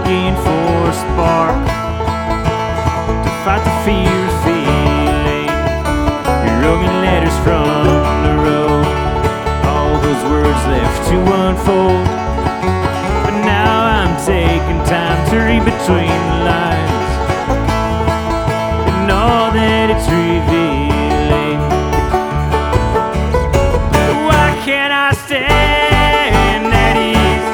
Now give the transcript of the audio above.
looking for a spark to fight the fear of failing. You're writing letters from the road, all those words left to unfold. But now I'm taking time to read between